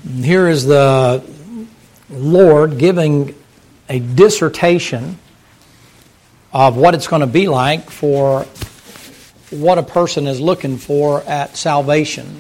Here is the Lord giving a dissertation of what it's going to be like for what a person is looking for at salvation,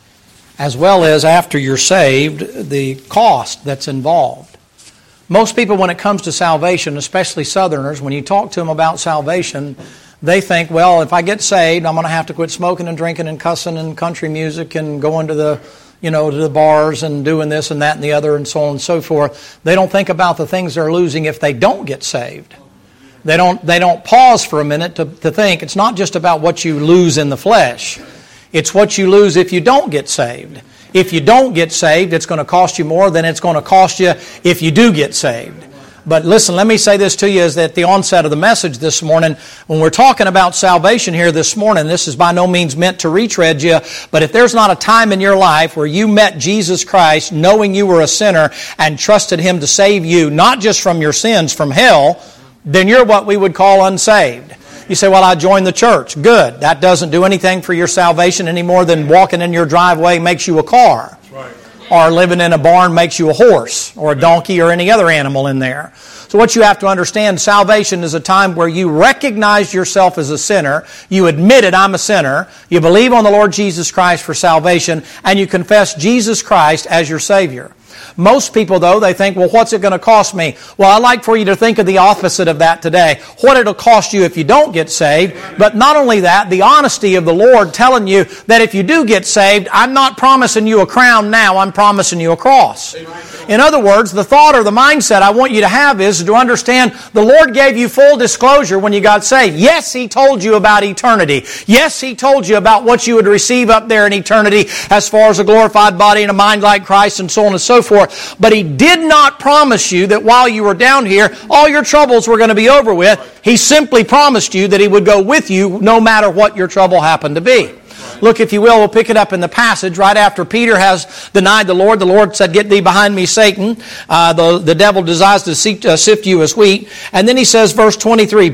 as well as after you're saved, the cost that's involved. Most people, when it comes to salvation, especially Southerners, when you talk to them about salvation, they think, well, if I get saved, I'm going to have to quit smoking and drinking and cussing and country music and going to the to the bars and doing this and that and the other and so on and so forth. They don't think about the things they're losing if they don't get saved. They don't pause for a minute to think. It's not just about what you lose in the flesh. It's what you lose if you don't get saved. If you don't get saved, it's going to cost you more than it's going to cost you if you do get saved. But listen, let me say this to you is at the onset of the message this morning, when we're talking about salvation here this morning, this is by no means meant to retread you, but if there's not a time in your life where you met Jesus Christ knowing you were a sinner and trusted Him to save you, not just from your sins, from hell, then you're what we would call unsaved. You say, well, I joined the church. Good. That doesn't do anything for your salvation any more than walking in your driveway makes you a car. Right. Or living in a barn makes you a horse or a donkey or any other animal in there. So what you have to understand, salvation is a time where you recognize yourself as a sinner, you admit it, I'm a sinner, you believe on the Lord Jesus Christ for salvation, and you confess Jesus Christ as your Savior. Most people, though, they think, well, what's it going to cost me? Well, I'd like for you to think of the opposite of that today. What it'll cost you if you don't get saved. But not only that, the honesty of the Lord telling you that if you do get saved, I'm not promising you a crown now, I'm promising you a cross. In other words, the thought or the mindset I want you to have is to understand the Lord gave you full disclosure when you got saved. Yes, He told you about eternity. Yes, He told you about what you would receive up there in eternity as far as a glorified body and a mind like Christ and so on and so forth. But He did not promise you that while you were down here, all your troubles were going to be over with. He simply promised you that He would go with you no matter what your trouble happened to be. Look, if you will, we'll pick it up in the passage right after Peter has denied the Lord. The Lord said, "Get thee behind me, Satan. The devil desires to sift you as wheat." And then he says, verse 23,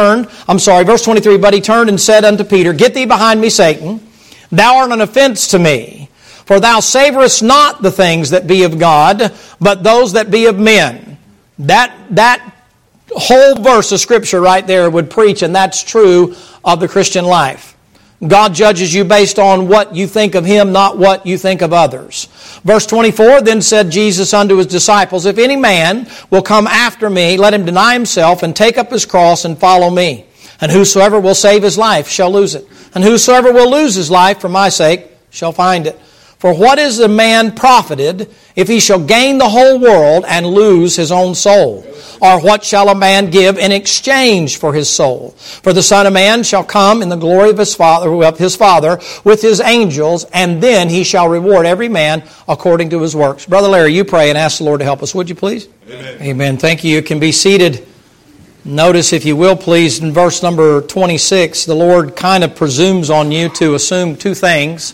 verse 23, "But he turned and said unto Peter, Get thee behind me, Satan. Thou art an offense to me. For thou savorest not the things that be of God, but those that be of men." That whole verse of Scripture right there would preach, and that's true of the Christian life. God judges you based on what you think of Him, not what you think of others. Verse 24, "Then said Jesus unto His disciples, If any man will come after me, let him deny himself, and take up his cross, and follow me. And whosoever will save his life shall lose it. And whosoever will lose his life for my sake shall find it. For what is a man profited if he shall gain the whole world and lose his own soul? Or what shall a man give in exchange for his soul? For the Son of Man shall come in the glory of his Father with His angels, and then He shall reward every man according to his works." Brother Larry, you pray and ask the Lord to help us, would you please? Amen. Amen. Thank you. You can be seated. Notice, if you will, please, in verse number 26, the Lord kind of presumes on you to assume two things.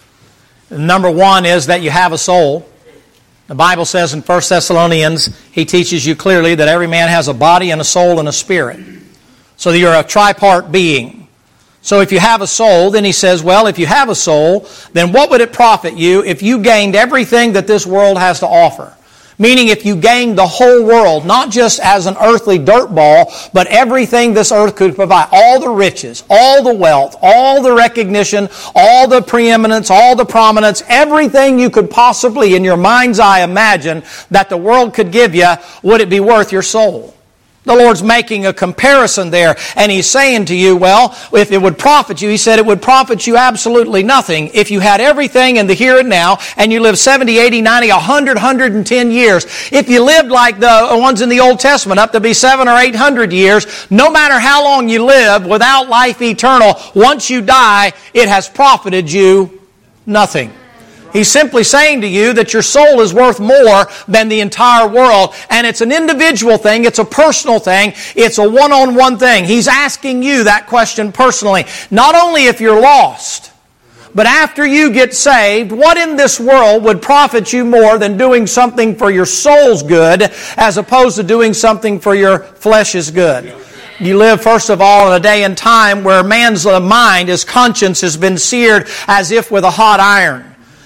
Number one is that you have a soul. The Bible says in 1 Thessalonians, He teaches you clearly that every man has a body and a soul and a spirit. So you're a tripart being. So if you have a soul, then he says, well, if you have a soul, then what would it profit you if you gained everything that this world has to offer? Meaning if you gained the whole world, not just as an earthly dirt ball, but everything this earth could provide. All the riches, all the wealth, all the recognition, all the preeminence, all the prominence, everything you could possibly in your mind's eye imagine that the world could give you, would it be worth your soul? The Lord's making a comparison there, and He's saying to you, well, if it would profit you, He said it would profit you absolutely nothing if you had everything in the here and now, and you lived 70, 80, 90, 100, 110 years. If you lived like the ones in the Old Testament, up to be 700 or 800 years, no matter how long you live without life eternal, once you die, it has profited you nothing. He's simply saying to you that your soul is worth more than the entire world. And it's an individual thing. It's a personal thing. It's a one-on-one thing. He's asking you that question personally. Not only if you're lost, but after you get saved, what in this world would profit you more than doing something for your soul's good as opposed to doing something for your flesh's good? You live, first of all, in a day and time where man's mind, his conscience, has been seared as if with a hot iron.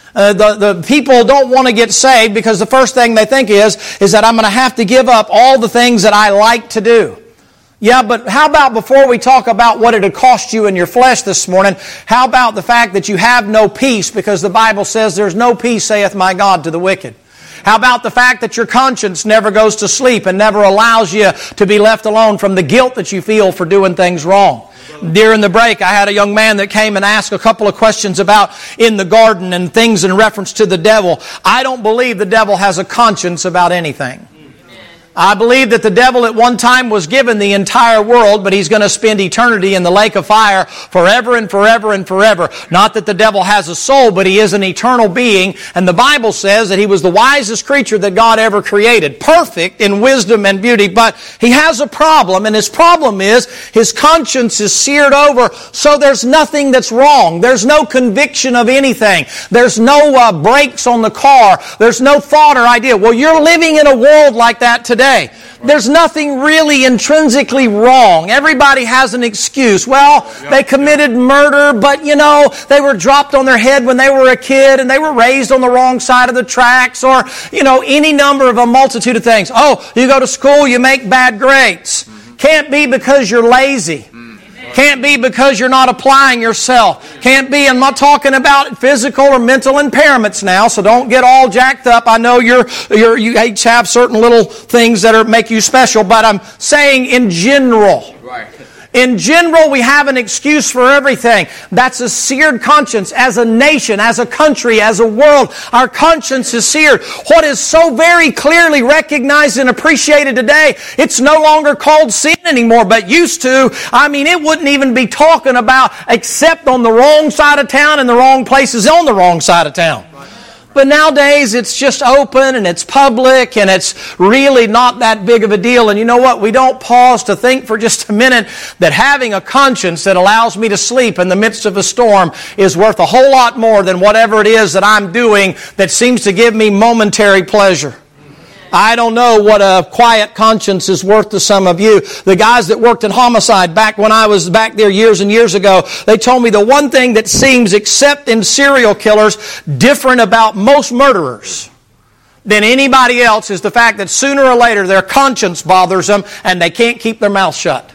The people don't want to get saved because the first thing they think is that I'm going to have to give up all the things that I like to do. Yeah, but how about before we talk about what it would cost you in your flesh this morning, how about the fact that you have no peace because the Bible says there's no peace, saith my God, to the wicked. How about the fact that your conscience never goes to sleep and never allows you to be left alone from the guilt that you feel for doing things wrong? During the break, I had a young man that came and asked a couple of questions about in the garden and things in reference to the devil. I don't believe the devil has a conscience about anything. I believe that the devil at one time was given the entire world, but he's going to spend eternity in the lake of fire forever and forever and forever. Not that the devil has a soul, but he is an eternal being. And the Bible says that he was the wisest creature that God ever created. Perfect in wisdom and beauty. But he has a problem, and his problem is his conscience is seared over, so there's nothing that's wrong. There's no conviction of anything. There's no brakes on the car. There's no thought or idea. Well, you're living in a world like that today. There's nothing really intrinsically wrong. Everybody has an excuse. Well, they committed murder, but they were dropped on their head when they were a kid and they were raised on the wrong side of the tracks, or, any number of a multitude of things. Oh, you go to school, you make bad grades. Can't be because you're lazy. Can't be because you're not applying yourself. Can't be, I'm not talking about physical or mental impairments now, so don't get all jacked up. I know you each have certain little things that make you special, but I'm saying in general. Right. In general, we have an excuse for everything. That's a seared conscience. As a nation, as a country, as a world, our conscience is seared. What is so very clearly recognized and appreciated today, it's no longer called sin anymore, but used to. It wouldn't even be talking about except on the wrong side of town and the wrong places on the wrong side of town. But nowadays, it's just open and it's public and it's really not that big of a deal. And you know what? We don't pause to think for just a minute that having a conscience that allows me to sleep in the midst of a storm is worth a whole lot more than whatever it is that I'm doing that seems to give me momentary pleasure. I don't know what a quiet conscience is worth to some of you. The guys that worked in homicide back when I was back there years and years ago, they told me the one thing that seems, except in serial killers, different about most murderers than anybody else is the fact that sooner or later their conscience bothers them and they can't keep their mouth shut.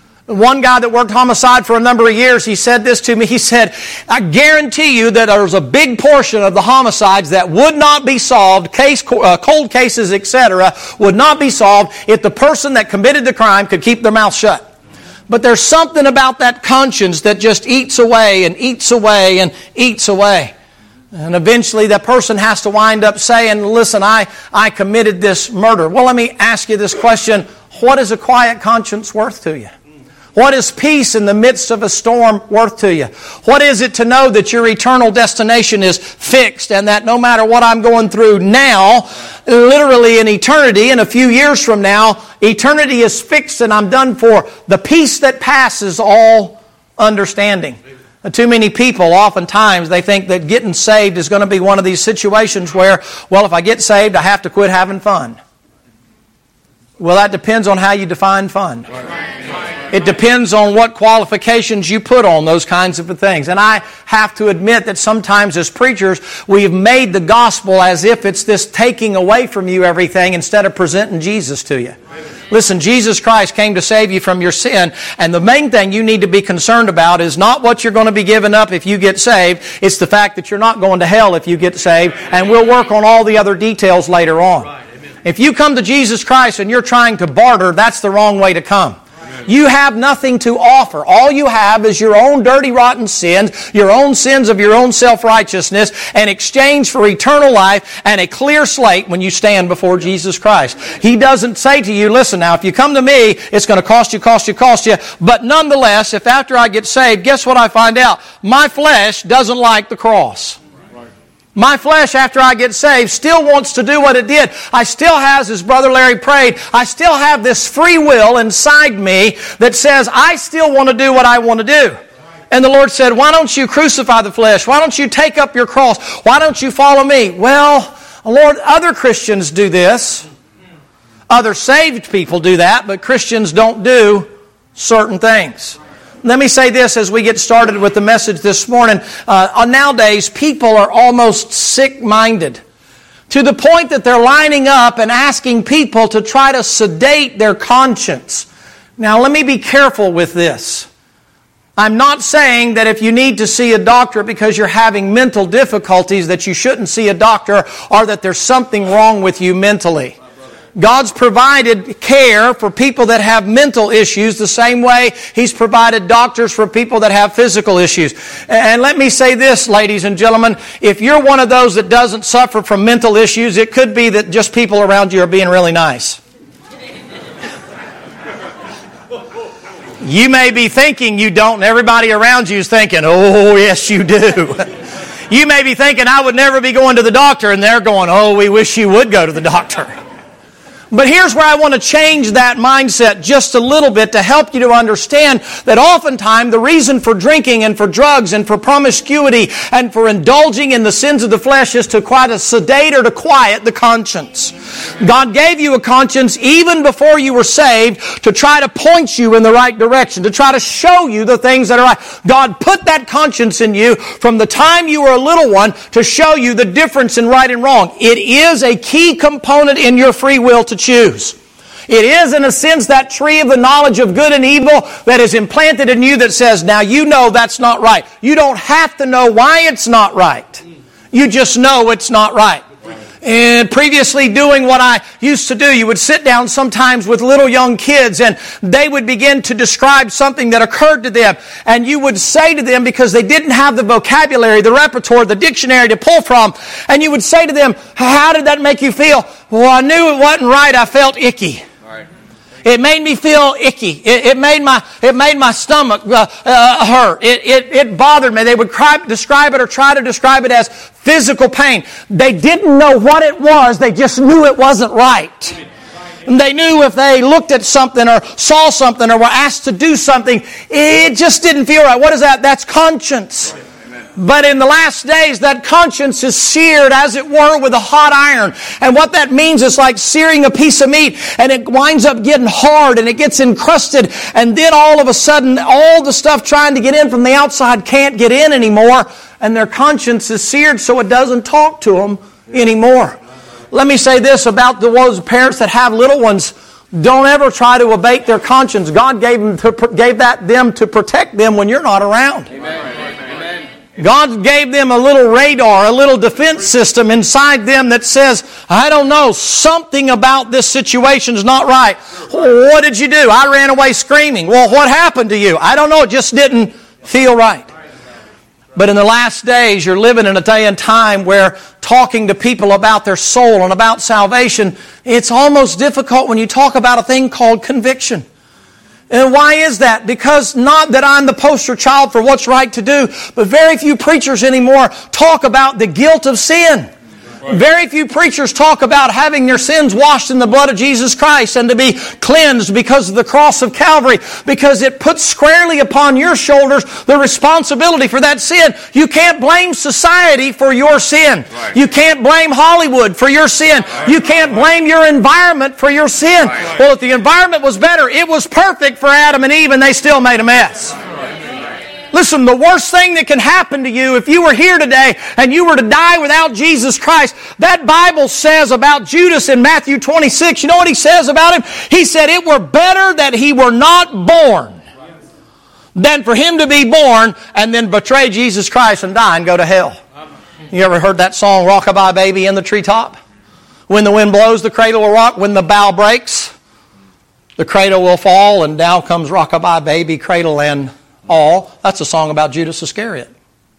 One guy that worked homicide for a number of years, he said this to me. He said, I guarantee you that there's a big portion of the homicides that would not be solved, cold cases, etc., would not be solved if the person that committed the crime could keep their mouth shut. But there's something about that conscience that just eats away and eats away and eats away. And eventually that person has to wind up saying, listen, I committed this murder. Well, let me ask you this question. What is a quiet conscience worth to you? What is peace in the midst of a storm worth to you? What is it to know that your eternal destination is fixed and that no matter what I'm going through now, literally in eternity, in a few years from now, eternity is fixed and I'm done for. The peace that passes all understanding. Too many people, oftentimes, they think that getting saved is going to be one of these situations where, well, if I get saved, I have to quit having fun. Well, that depends on how you define fun. It depends on what qualifications you put on those kinds of things. And I have to admit that sometimes as preachers, we've made the gospel as if it's this taking away from you everything instead of presenting Jesus to you. Listen, Jesus Christ came to save you from your sin, and the main thing you need to be concerned about is not what you're going to be giving up if you get saved. It's the fact that you're not going to hell if you get saved, and we'll work on all the other details later on. If you come to Jesus Christ and you're trying to barter, that's the wrong way to come. You have nothing to offer. All you have is your own dirty, rotten sins, your own sins of your own self-righteousness, in exchange for eternal life and a clear slate when you stand before Jesus Christ. He doesn't say to you, listen now, if you come to me, it's going to cost you. But nonetheless, if after I get saved, guess what I find out? My flesh doesn't like the cross. My flesh, after I get saved, still wants to do what it did. I still have, as Brother Larry prayed, I still have this free will inside me that says I still want to do what I want to do. And the Lord said, why don't you crucify the flesh? Why don't you take up your cross? Why don't you follow me? Well, Lord, other Christians do this. Other saved people do that, but Christians don't do certain things. Let me say this as we get started with the message this morning. Nowadays, people are almost sick-minded to the point that they're lining up and asking people to try to sedate their conscience. Now, let me be careful with this. I'm not saying that if you need to see a doctor because you're having mental difficulties that you shouldn't see a doctor or that there's something wrong with you mentally. God's provided care for people that have mental issues the same way He's provided doctors for people that have physical issues. And let me say this, ladies and gentlemen, if you're one of those that doesn't suffer from mental issues, it could be that just people around you are being really nice. You may be thinking you don't, and everybody around you is thinking, oh, yes, you do. You may be thinking, I would never be going to the doctor, and they're going, oh, we wish you would go to the doctor. But here's where I want to change that mindset just a little bit to help you to understand that oftentimes the reason for drinking and for drugs and for promiscuity and for indulging in the sins of the flesh is to try to sedate or to quiet the conscience. God gave you a conscience even before you were saved to try to point you in the right direction, to try to show you the things that are right. God put that conscience in you from the time you were a little one to show you the difference in right and wrong. It is a key component in your free will to choose. It is, in a sense, that tree of the knowledge of good and evil that is implanted in you that says, now you know that's not right. You don't have to know why it's not right. You just know it's not right. And previously doing what I used to do, you would sit down sometimes with little young kids and they would begin to describe something that occurred to them. And you would say to them, because they didn't have the vocabulary, the repertoire, the dictionary to pull from, and you would say to them, how did that make you feel? Well, I knew it wasn't right. I felt icky. It made me feel icky. It made my stomach hurt. It bothered me. They would describe it or try to describe it as physical pain. They didn't know what it was. They just knew it wasn't right. And they knew if they looked at something or saw something or were asked to do something, it just didn't feel right. What is that? That's conscience. But in the last days, that conscience is seared, as it were, with a hot iron. And what that means is like searing a piece of meat, and it winds up getting hard, and it gets encrusted, and then all of a sudden, all the stuff trying to get in from the outside can't get in anymore, and their conscience is seared so it doesn't talk to them anymore. Let me say this about those parents that have little ones. Don't ever try to abate their conscience. God gave them to protect them when you're not around. Amen. God gave them a little radar, a little defense system inside them that says, I don't know, something about this situation's not right. What did you do? I ran away screaming. Well, what happened to you? I don't know, it just didn't feel right. But in the last days, you're living in a day and time where talking to people about their soul and about salvation, it's almost difficult when you talk about a thing called conviction. And why is that? Because not that I'm the poster child for what's right to do, but very few preachers anymore talk about the guilt of sin. Very few preachers talk about having their sins washed in the blood of Jesus Christ and to be cleansed because of the cross of Calvary, because it puts squarely upon your shoulders the responsibility for that sin. You can't blame society for your sin. Right. You can't blame Hollywood for your sin. Right. You can't blame your environment for your sin. Right. Well, if the environment was better, it was perfect for Adam and Eve and they still made a mess. Right. Listen, the worst thing that can happen to you if you were here today and you were to die without Jesus Christ, that Bible says about Judas in Matthew 26, you know what he says about him? He said, it were better that he were not born than for him to be born and then betray Jesus Christ and die and go to hell. You ever heard that song, Rock-a-Bye Baby in the Treetop? When the wind blows, the cradle will rock. When the bough breaks, the cradle will fall, and down comes Rock-a-Bye Baby, cradle and all. That's a song about Judas Iscariot.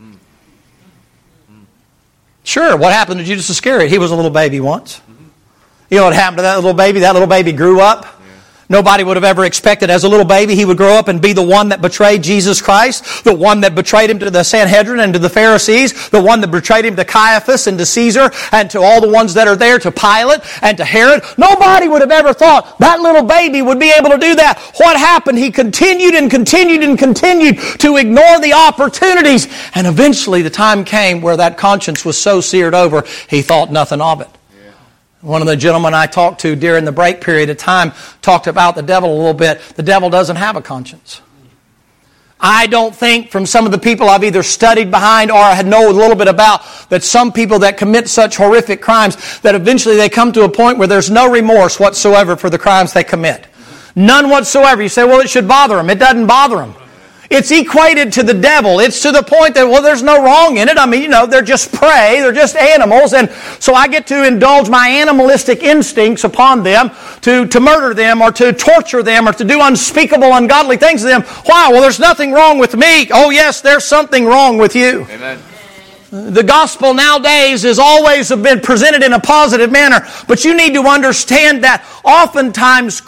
Sure, what happened to Judas Iscariot? He was a little baby once. You know what happened to that little baby? That little baby grew up. Nobody would have ever expected as a little baby he would grow up and be the one that betrayed Jesus Christ, the one that betrayed him to the Sanhedrin and to the Pharisees, the one that betrayed him to Caiaphas and to Caesar and to all the ones that are there, to Pilate and to Herod. Nobody would have ever thought that little baby would be able to do that. What happened? He continued and continued and continued to ignore the opportunities, and eventually the time came where that conscience was so seared over, he thought nothing of it. One of the gentlemen I talked to during the break period of time talked about the devil a little bit. The devil doesn't have a conscience. I don't think from some of the people I've either studied behind or I know a little bit about that some people that commit such horrific crimes that eventually they come to a point where there's no remorse whatsoever for the crimes they commit. None whatsoever. You say, well, it should bother them. It doesn't bother them. It's equated to the devil. It's to the point that, well, there's no wrong in it. I mean, they're just prey. They're just animals. And so I get to indulge my animalistic instincts upon them to murder them or to torture them or to do unspeakable, ungodly things to them. Why? Well, there's nothing wrong with me. Oh, yes, there's something wrong with you. Amen. The gospel nowadays has always been presented in a positive manner, but you need to understand that oftentimes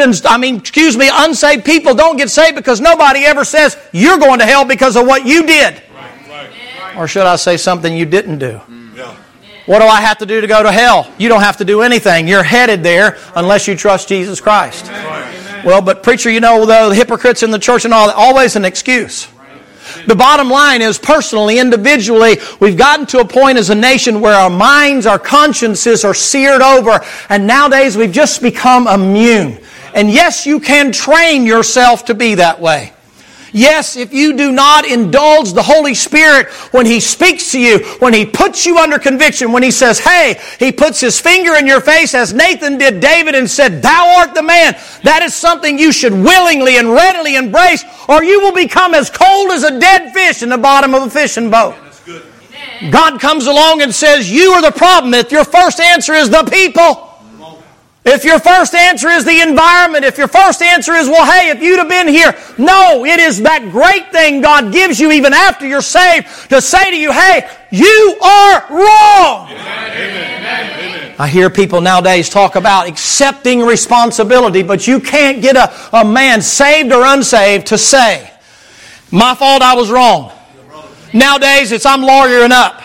unsaved people don't get saved because nobody ever says you're going to hell because of what you did. Right. Or should I say something you didn't do? Yeah. What do I have to do to go to hell? You don't have to do anything. You're headed there unless you trust Jesus Christ. Right. Well, but preacher, the hypocrites in the church and all that, always an excuse. The bottom line is, personally, individually, we've gotten to a point as a nation where our minds, our consciences are seared over, and nowadays we've just become immune. And yes, you can train yourself to be that way. Yes, if you do not indulge the Holy Spirit when He speaks to you, when He puts you under conviction, when He says, hey, He puts His finger in your face as Nathan did David and said, thou art the man. That is something you should willingly and readily embrace, or you will become as cold as a dead fish in the bottom of a fishing boat. God comes along and says, you are the problem. If your first answer is the people, if your first answer is the environment, if your first answer is, well, hey, if you'd have been here. No, it is that great thing God gives you even after you're saved to say to you, hey, you are wrong. Amen. I hear people nowadays talk about accepting responsibility, but you can't get a man saved or unsaved to say, my fault, I was wrong. Nowadays, it's I'm lawyering up.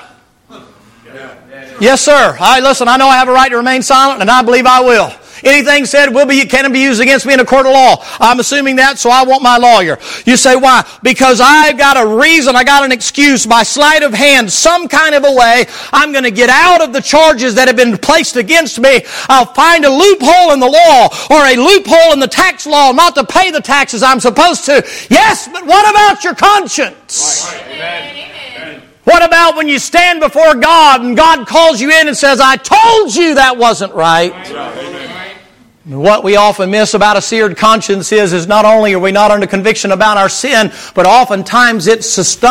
Yes, sir. Listen, I know I have a right to remain silent, and I believe I will. Anything said can be used against me in a court of law. I'm assuming that, so I want my lawyer. You say, why? Because I've got a reason, I got an excuse, by sleight of hand, some kind of a way, I'm going to get out of the charges that have been placed against me. I'll find a loophole in the law, or a loophole in the tax law, not to pay the taxes I'm supposed to. Yes, but what about your conscience? Right. Amen. What about when you stand before God and God calls you in and says, I told you that wasn't right? What we often miss about a seared conscience is not only are we not under conviction about our sin, but oftentimes it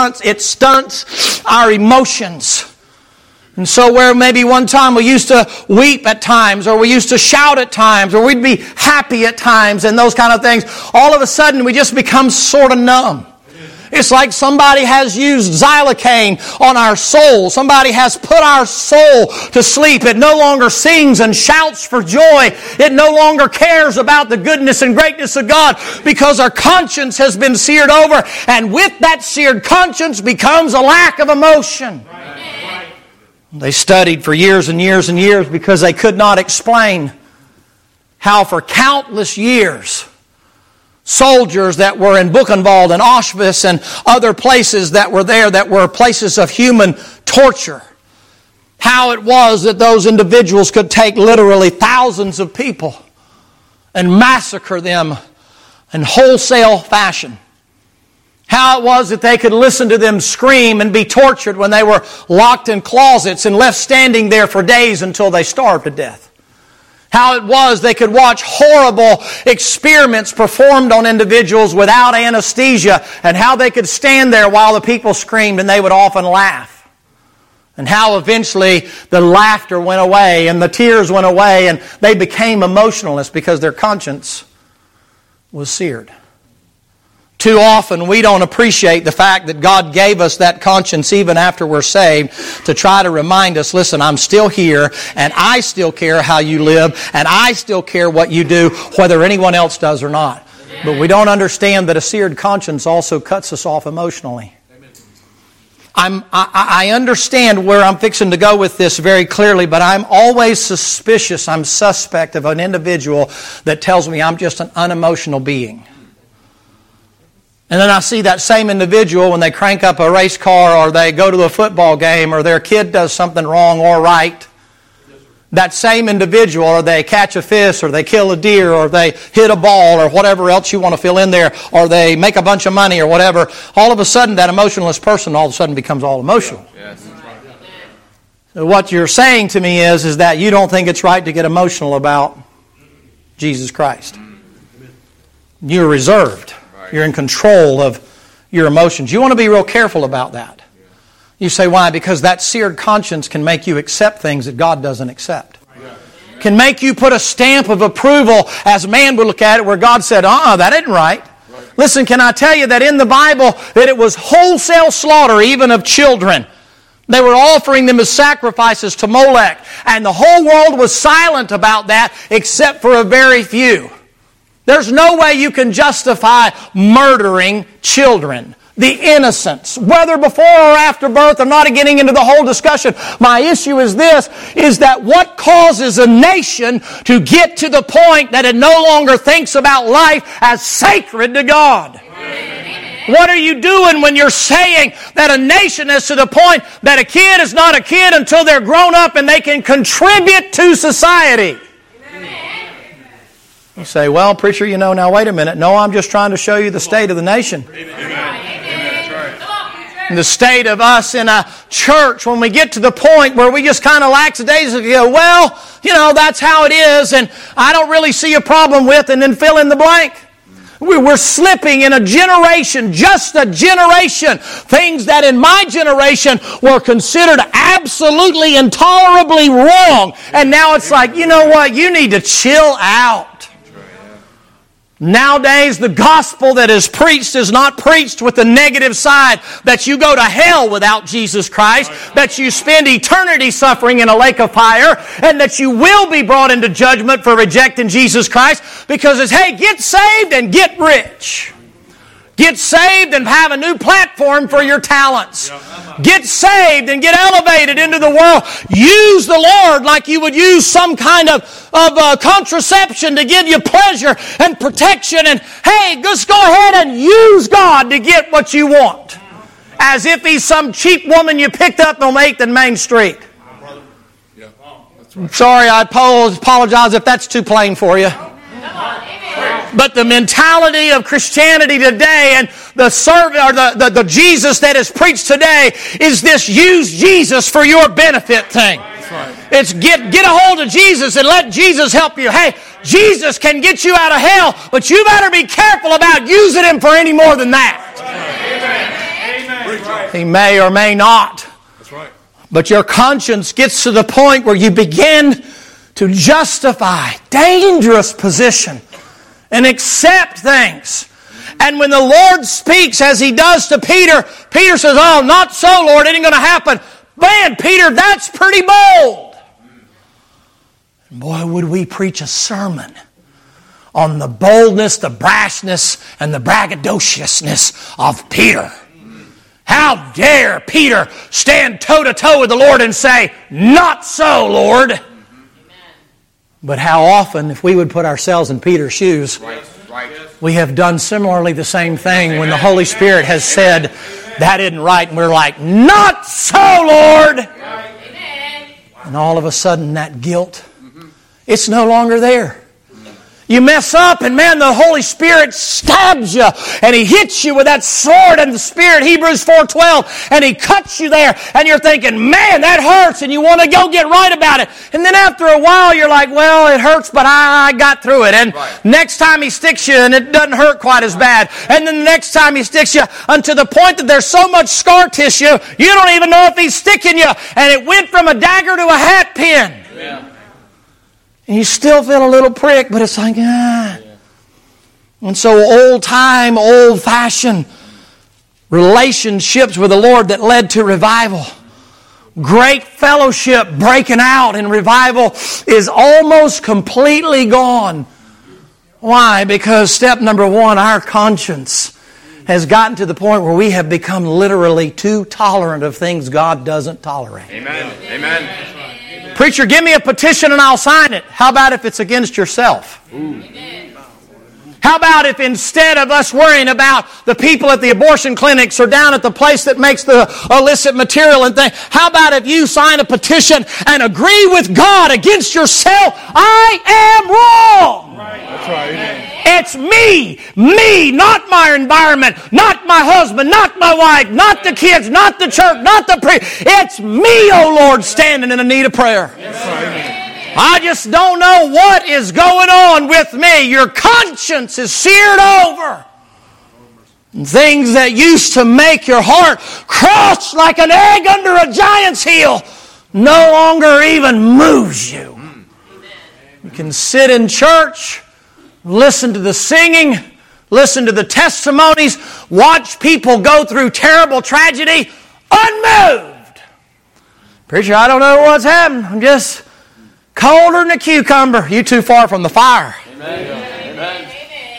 stunts our emotions. And so where maybe one time we used to weep at times, or we used to shout at times, or we'd be happy at times and those kind of things, all of a sudden we just become sort of numb. It's like somebody has used xylocaine on our soul. Somebody has put our soul to sleep. It no longer sings and shouts for joy. It no longer cares about the goodness and greatness of God because our conscience has been seared over. And with that seared conscience becomes a lack of emotion. Right. They studied for years and years and years because they could not explain how for countless years soldiers that were in Buchenwald and Auschwitz and other places that were there that were places of human torture. How it was that those individuals could take literally thousands of people and massacre them in wholesale fashion. How it was that they could listen to them scream and be tortured when they were locked in closets and left standing there for days until they starved to death. How it was they could watch horrible experiments performed on individuals without anesthesia, and how they could stand there while the people screamed and they would often laugh. And how eventually the laughter went away and the tears went away and they became emotionless because their conscience was seared. Too often we don't appreciate the fact that God gave us that conscience even after we're saved to try to remind us, listen, I'm still here and I still care how you live and I still care what you do whether anyone else does or not. But we don't understand that a seared conscience also cuts us off emotionally. I understand where I'm fixing to go with this very clearly, but I'm always suspicious, I'm suspect of an individual that tells me I'm just an unemotional being. And then I see that same individual when they crank up a race car or they go to a football game or their kid does something wrong or right. that same individual, or they catch a fish, or they kill a deer, or they hit a ball, or whatever else you want to fill in there, or they make a bunch of money, or whatever, all of a sudden that emotionless person all of a sudden becomes all emotional. Yes. So what you're saying to me is that you don't think it's right to get emotional about Jesus Christ. You're reserved. You're in control of your emotions. You want to be real careful about that. You say, why? Because that seared conscience can make you accept things that God doesn't accept. Can make you put a stamp of approval as man would look at it, where God said, that isn't right. Listen, can I tell you that in the Bible that it was wholesale slaughter even of children? They were offering them as sacrifices to Molech. And the whole world was silent about that except for a very few. There's no way you can justify murdering children. The innocents, whether before or after birth. I'm not getting into the whole discussion. My issue is this, is that what causes a nation to get to the point that it no longer thinks about life as sacred to God? Amen. What are you doing when you're saying that a nation is to the point that a kid is not a kid until they're grown up and they can contribute to society? Amen. You say, well, preacher, now wait a minute. No, I'm just trying to show you the state of the nation. Amen. The state of us in a church when we get to the point where we just kind of lackadaisically go, well, that's how it is, and I don't really see a problem with, and then fill in the blank. We're slipping in a generation, just a generation, things that in my generation were considered absolutely intolerably wrong. And now it's like, you know what, you need to chill out. Nowadays, the gospel that is preached is not preached with the negative side, that you go to hell without Jesus Christ, that you spend eternity suffering in a lake of fire, and that you will be brought into judgment for rejecting Jesus Christ, because it's, hey, get saved and get rich. Get saved and have a new platform for your talents. Get saved and get elevated into the world. Use the Lord like you would use some kind of contraception to give you pleasure and protection. And hey, just go ahead and use God to get what you want. As if He's some cheap woman you picked up on 8th and Main Street. I'm sorry, I apologize if that's too plain for you. But the mentality of Christianity today and the Jesus that is preached today is this use Jesus for your benefit thing. It's get a hold of Jesus and let Jesus help you. Hey, Jesus can get you out of hell, but you better be careful about using Him for any more than that. Amen. He may or may not. That's right. But your conscience gets to the point where you begin to justify dangerous position and accept things. And when the Lord speaks as He does to Peter, Peter says, oh, not so, Lord, it ain't going to happen. Man, Peter, that's pretty bold. And boy, would we preach a sermon on the boldness, the brashness, and the braggadociousness of Peter. How dare Peter stand toe-to-toe with the Lord and say, not so, Lord. But how often, if we would put ourselves in Peter's shoes, we have done similarly the same thing when the Holy Spirit has said, that isn't right, and we're like, not so, Lord! And all of a sudden, that guilt, it's no longer there. You mess up and man, the Holy Spirit stabs you and He hits you with that sword in the Spirit, Hebrews 4:12, and He cuts you there and you're thinking, man, that hurts, and you want to go get right about it. And then after a while you're like, well, it hurts, but I got through it. And next time He sticks you and it doesn't hurt quite as bad. And then the next time He sticks you unto the point that there's so much scar tissue, you don't even know if He's sticking you. And it went from a dagger to a hat pin. Yeah. And you still feel a little prick, but it's like, ah. And so old-time, old-fashioned relationships with the Lord that led to revival. Great fellowship breaking out in revival is almost completely gone. Why? Because step number one, our conscience has gotten to the point where we have become literally too tolerant of things God doesn't tolerate. Amen. Amen. Preacher, give me a petition and I'll sign it. How about if it's against yourself? How How about if instead of us worrying about the people at the abortion clinics or down at the place that makes the illicit material and things, how about if you sign a petition and agree with God against yourself? I am wrong. Right. That's right. Amen. It's me, not my environment, not my husband, not my wife, not the kids, not the church, not the priest. It's me, oh Lord, standing in the need of prayer. That's right. I just don't know what is going on with me. Your conscience is seared over. And things that used to make your heart crouch like an egg under a giant's heel no longer even moves you. You can sit in church, listen to the singing, listen to the testimonies, watch people go through terrible tragedy, unmoved. Preacher, I don't know what's happened. I'm just colder than a cucumber. You too far from the fire. Amen. Amen.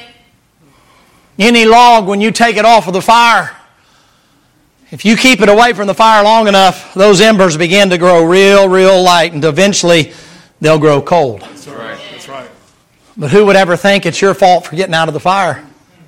Any log, when you take it off of the fire, if you keep it away from the fire long enough, those embers begin to grow real light, and eventually they'll grow cold. That's right. That's right. But who would ever think it's your fault for getting out of the fire?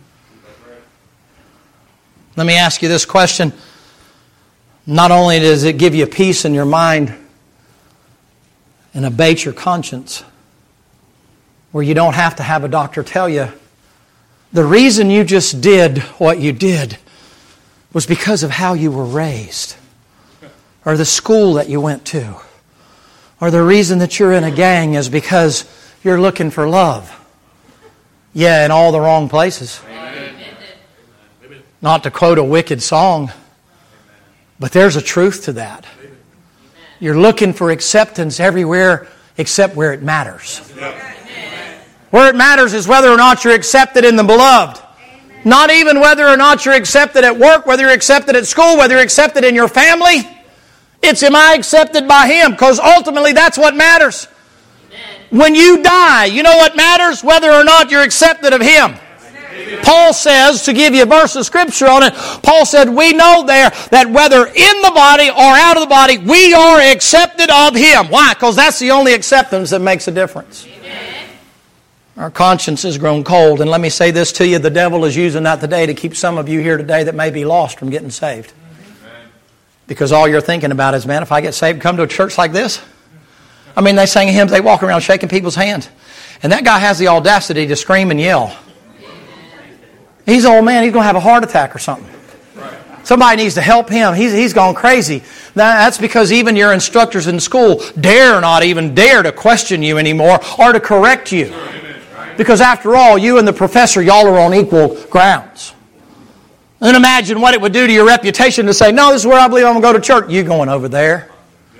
Let me ask you this question. Not only does it give you peace in your mind and abate your conscience, where you don't have to have a doctor tell you, the reason you just did what you did was because of how you were raised, or the school that you went to, or the reason that you're in a gang is because you're looking for love. Yeah, in all the wrong places. Amen. Not to quote a wicked song, but there's a truth to that. You're looking for acceptance everywhere except where it matters. Where it matters is whether or not you're accepted in the beloved. Not even whether or not you're accepted at work, whether you're accepted at school, whether you're accepted in your family. It's, am I accepted by Him? Because ultimately that's what matters. When you die, you know what matters? Whether or not you're accepted of Him. Paul says, to give you a verse of Scripture on it, Paul said, we know there that whether in the body or out of the body, we are accepted of Him. Why? Because that's the only acceptance that makes a difference. Amen. Our conscience has grown cold. And let me say this to you, the devil is using that today to keep some of you here today that may be lost from getting saved. Amen. Because all you're thinking about is, man, if I get saved, come to a church like this? I mean, they sing hymns, they walk around shaking people's hands. And that guy has the audacity to scream and yell. He's an old man. He's going to have a heart attack or something. Somebody needs to help him. He's gone crazy. That's because even your instructors in school not even dare to question you anymore or to correct you. Because after all, you and the professor, y'all are on equal grounds. And imagine what it would do to your reputation to say, no, this is where I believe I'm going to go to church. You going over there.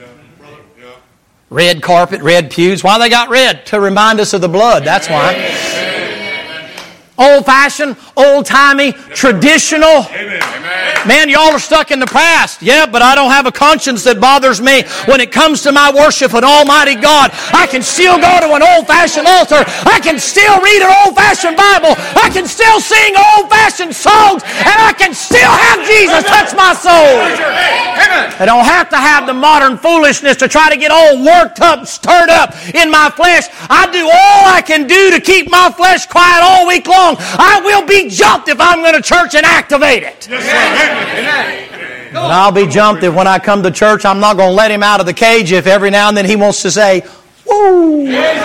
Red carpet, red pews. Why they got red? To remind us of the blood. That's why. Old-fashioned, old-timey, traditional. Amen. Man, y'all are stuck in the past. Yeah, but I don't have a conscience that bothers me when it comes to my worship of Almighty God. I can still go to an old-fashioned altar. I can still read an old-fashioned Bible. I can still sing old-fashioned songs. And I can still have Jesus touch my soul. I don't have to have the modern foolishness to try to get all worked up, stirred up in my flesh. I do all I can do to keep my flesh quiet all week long. I will be jumped if I'm going to church and activate it. But I'll be jumped if when I come to church, I'm not going to let him out of the cage if every now and then he wants to say, woo.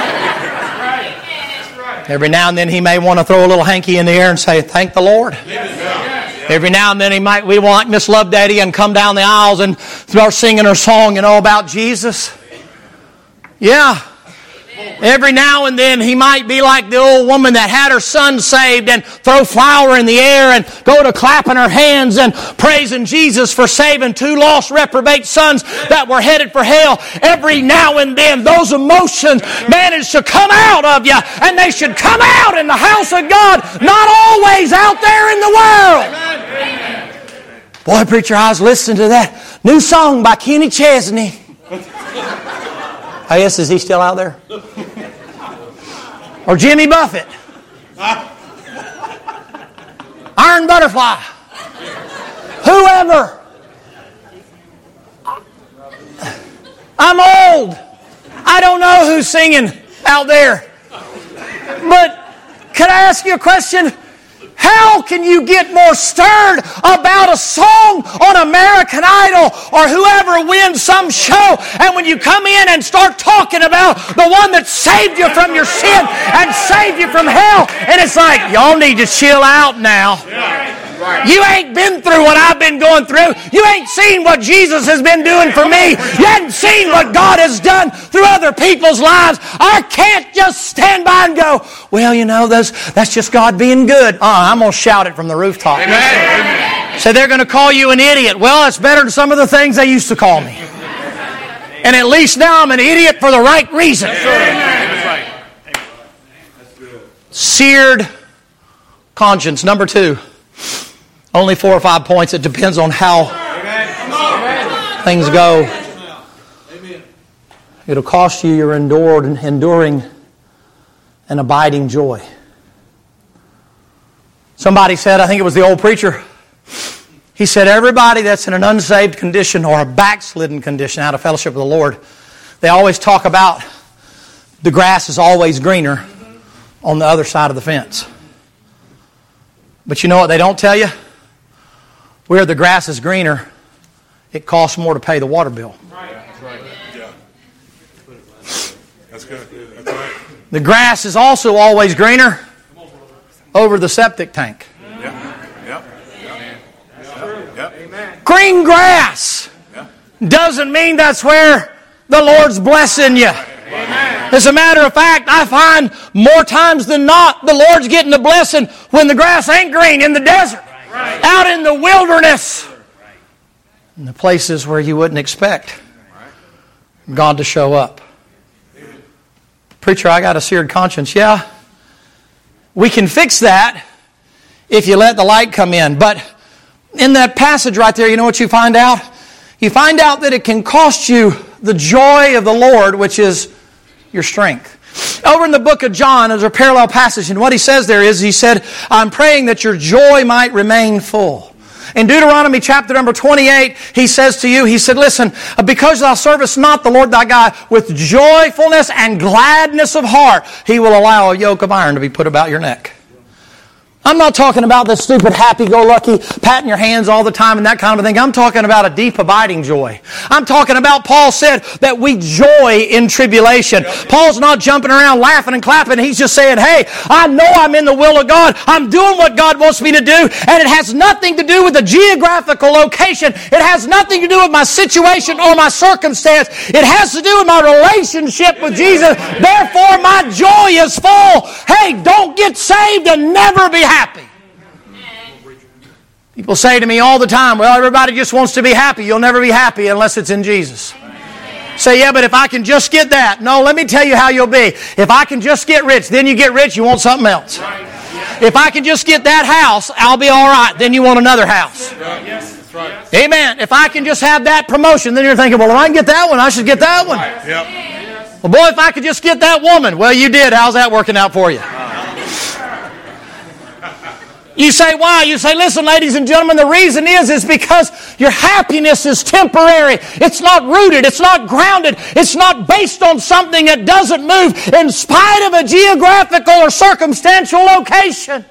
Every now and then he may want to throw a little hanky in the air and say, thank the Lord. Every now and then we want like Miss Love Daddy and come down the aisles and start singing her song, about Jesus. Yeah. Every now and then he might be like the old woman that had her son saved and throw flour in the air and go to clapping her hands and praising Jesus for saving 2 lost reprobate sons that were headed for hell. Every now and then those emotions manage to come out of you, and they should come out in the house of God, not always out there in the world. Boy, preacher, I was listening to that new song by Kenny Chesney. I guess, is he still out there? Or Jimmy Buffett. Iron Butterfly. Whoever. I'm old. I don't know who's singing out there. But Can I ask you a question? How can you get more stirred about a song on American Idol or whoever wins some show, and when you come in and start talking about the one that saved you from your sin and saved you from hell, and it's like, y'all need to chill out now. You ain't been through what I've been going through. You ain't seen what Jesus has been doing for me. You haven't seen what God has done through other people's lives. I can't just stand by and go, well, you know, that's just God being good. I'm going to shout it from the rooftop. Amen. So they're going to call you an idiot. Well, it's better than some of the things they used to call me. And at least now I'm an idiot for the right reason. Seared conscience. Number 2. Only 4 or 5 points. It depends on how things go. It'll cost you your enduring and abiding joy. Somebody said, I think it was the old preacher, he said, everybody that's in an unsaved condition or a backslidden condition out of fellowship with the Lord, they always talk about the grass is always greener on the other side of the fence. But you know what they don't tell you? Where the grass is greener, it costs more to pay the water bill. That's right. Yeah. That's good. That's right. The grass is also always greener over the septic tank. Yep. Green grass doesn't mean that's where the Lord's blessing you. As a matter of fact, I find more times than not the Lord's getting the blessing when the grass ain't green in the desert. Out in the wilderness, in the places where you wouldn't expect God to show up. Preacher, I got a seared conscience. Yeah, we can fix that if you let the light come in. But in that passage right there, you know what you find out? You find out that it can cost you the joy of the Lord, which is your strength. Over in the book of John, there's a parallel passage, and what he says there is, he said, I'm praying that your joy might remain full. In Deuteronomy chapter number 28, he says to you, he said, listen, because thou servest not the Lord thy God with joyfulness and gladness of heart, he will allow a yoke of iron to be put about your neck. I'm not talking about this stupid happy-go-lucky, patting your hands all the time and that kind of thing. I'm talking about a deep abiding joy. I'm talking about, Paul said, that we joy in tribulation. Paul's not jumping around laughing and clapping. He's just saying, hey, I know I'm in the will of God. I'm doing what God wants me to do. And it has nothing to do with the geographical location. It has nothing to do with my situation or my circumstance. It has to do with my relationship with Jesus. Therefore, my joy is full. Hey, don't get saved and never be happy. People say to me all the time, well, everybody just wants to be happy. You'll never be happy unless it's in Jesus. Say, yeah, but if I can just get that. No, let me tell you how you'll be. If I can just get rich, then you get rich, you want something else. If I can just get that house, I'll be all right. Then you want another house. Amen. If I can just have that promotion, then you're thinking, well, if I can get that one, I should get that one. Well, boy, if I could just get that woman. Well, you did. How's that working out for you? You say, why? You say, listen, ladies and gentlemen, the reason is because your happiness is temporary. It's not rooted. It's not grounded. It's not based on something that doesn't move in spite of a geographical or circumstantial location.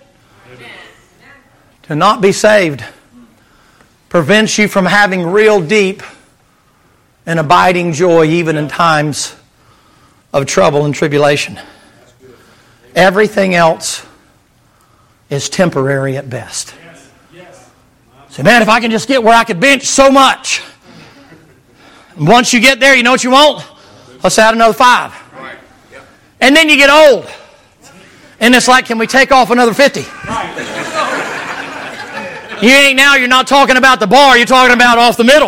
To not be saved prevents you from having real deep and abiding joy even in times of trouble and tribulation. Everything else is temporary at best. Say, man, if I can just get where I could bench so much. And once you get there, you know what you want? Let's add another 5. And then you get old. And it's like, can we take off another 50? You're not talking about the bar, you're talking about off the middle.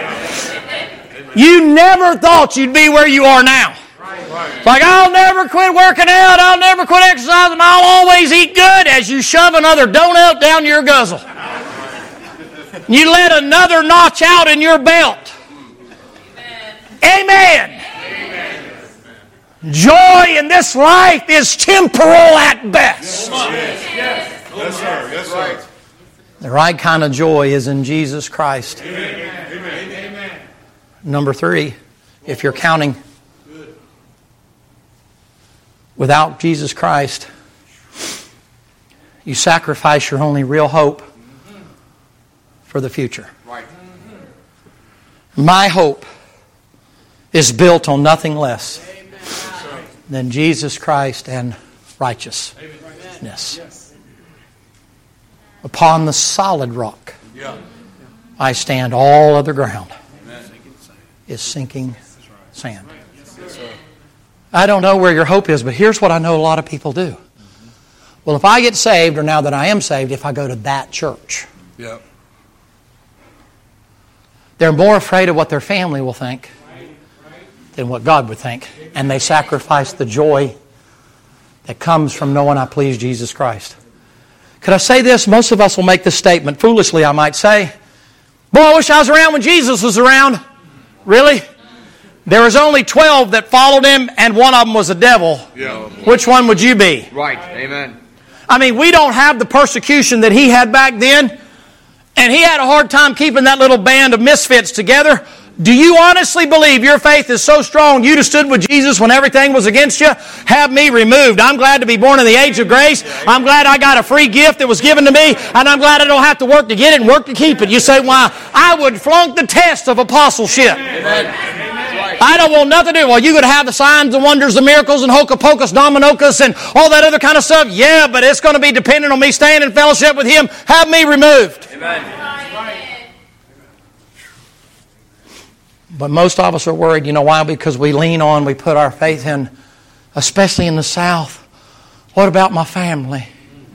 You never thought you'd be where you are now. Like, I'll never quit working out, I'll never quit exercising, I'll always eat good, as you shove another donut down your guzzle. You let another notch out in your belt. Amen. Joy in this life is temporal at best. Yes, sir. Yes, sir. The right kind of joy is in Jesus Christ. Amen. Number 3, if you're counting, without Jesus Christ, you sacrifice your only real hope for the future. Right. My hope is built on nothing less than Jesus Christ and righteousness. Upon the solid rock I stand. All other ground is sinking sand. I don't know where your hope is, but here's what I know a lot of people do. Well, if I get saved, or now that I am saved, if I go to that church, they're more afraid of what their family will think than what God would think. And they sacrifice the joy that comes from knowing I please Jesus Christ. Could I say this? Most of us will make this statement, foolishly I might say. Boy, I wish I was around when Jesus was around. Really? There was only 12 that followed him, and one of them was a devil. Which one would you be? Right. Amen. I mean, we don't have the persecution that he had back then. And he had a hard time keeping that little band of misfits together. Do you honestly believe your faith is so strong you'd have stood with Jesus when everything was against you? Have me removed. I'm glad to be born in the age of grace. I'm glad I got a free gift that was given to me. And I'm glad I don't have to work to get it and work to keep it. You say, why? I would flunk the test of apostleship. I don't want nothing to do. Well, you could have the signs and wonders, the miracles, and hocus pocus, dominocus, and all that other kind of stuff. Yeah, but it's going to be dependent on me staying in fellowship with him. Have me removed. Amen. But most of us are worried. You know why? Because we lean on, we put our faith in, especially in the South. What about my family?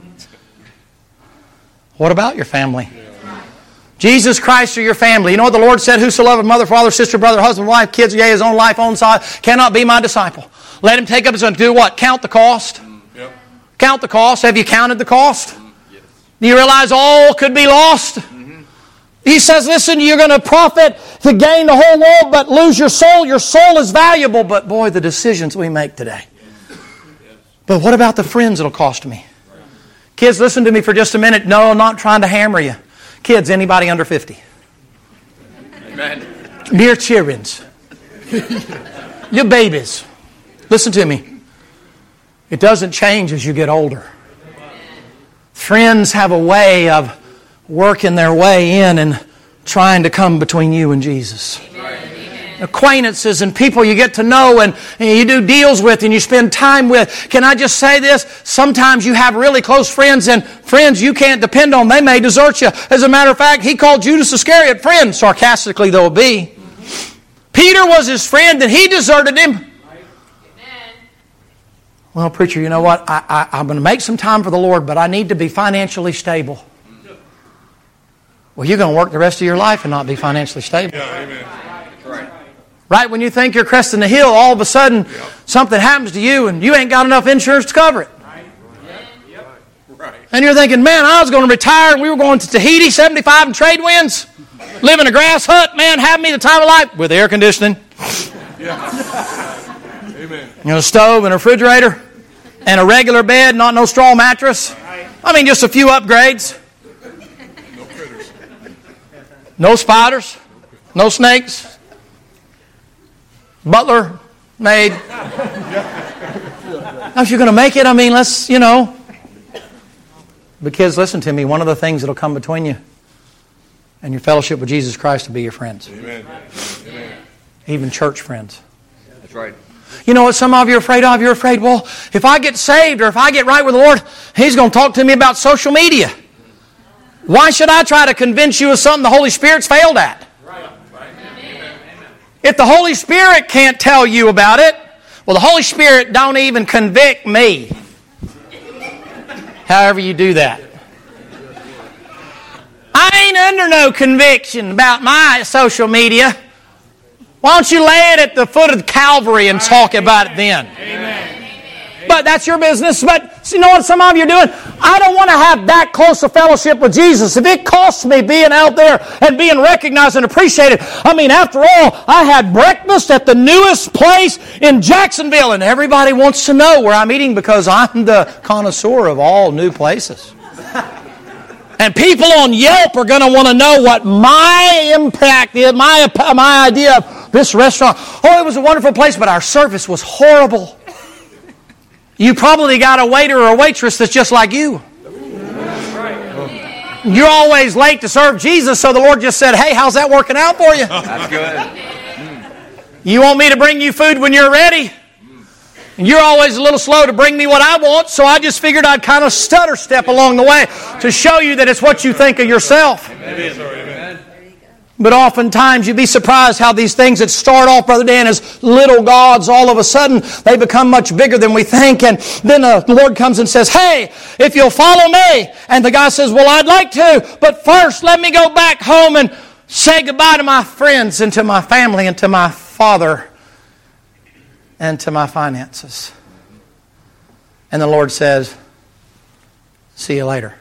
What about your family? Jesus Christ or your family. You know what the Lord said? Whoso loveth mother, father, sister, brother, husband, wife, kids, yea, his own life, own side, cannot be my disciple. Let him take up his own. Do what? Count the cost. Yep. Count the cost. Have you counted the cost? Yes. Do you realize all could be lost? He says, listen, you're going to profit to gain the whole world, but lose your soul. Your soul is valuable. But boy, the decisions we make today. But what about the friends it'll cost me? Kids, listen to me for just a minute. No, I'm not trying to hammer you. Kids, anybody under 50? Amen. Dear childrens, your babies, listen to me. It doesn't change as you get older. Friends have a way of working their way in and trying to come between you and Jesus. Acquaintances and people you get to know and you do deals with and you spend time with. Can I just say this? Sometimes you have really close friends and friends you can't depend on. They may desert you. As a matter of fact, he called Judas Iscariot friend, sarcastically though it be. Peter was his friend and he deserted him. Well, preacher, you know what? I'm going to make some time for the Lord, but I need to be financially stable. Well, you're going to work the rest of your life and not be financially stable. Yeah, amen. Right when you think you're cresting the hill, all of a sudden something happens to you and you ain't got enough insurance to cover it. Right. And you're thinking, man, I was going to retire and we were going to Tahiti, 75 and trade winds, live in a grass hut, man, have me the time of life with air conditioning. Yeah. Amen. You know, a stove and a refrigerator and a regular bed, not no straw mattress. I mean, just a few upgrades. No critters. No spiders, no snakes. Butler, maid. Now, if you're going to make it, I mean, let's, But kids, listen to me. One of the things that will come between you and your fellowship with Jesus Christ will be your friends. Amen. Amen. Even church friends. That's right. You know what some of you are afraid of? You're afraid, well, if I get saved or if I get right with the Lord, He's going to talk to me about social media. Why should I try to convince you of something the Holy Spirit's failed at? If the Holy Spirit can't tell you about it, well, the Holy Spirit don't even convict me. However you do that. I ain't under no conviction about my social media. Why don't you lay it at the foot of Calvary and talk about it then? Amen. But that's your business. But you know what some of you are doing? I don't want to have that close a fellowship with Jesus. If it costs me being out there and being recognized and appreciated. I mean, after all, I had breakfast at the newest place in Jacksonville, and everybody wants to know where I'm eating because I'm the connoisseur of all new places. And people on Yelp are going to want to know what my impact is, my idea of this restaurant. Oh, it was a wonderful place, but our service was horrible. You probably got a waiter or a waitress that's just like you. You're always late to serve Jesus, so the Lord just said, hey, how's that working out for you? That's good. You want me to bring you food when you're ready? You're always a little slow to bring me what I want, so I just figured I'd kind of stutter step along the way to show you that it's what you think of yourself. Amen. But oftentimes you'd be surprised how these things that start off, Brother Dan, as little gods, all of a sudden they become much bigger than we think. And then the Lord comes and says, hey, if you'll follow me. And the guy says, well, I'd like to, but first let me go back home and say goodbye to my friends and to my family and to my father and to my finances. And the Lord says, see you later.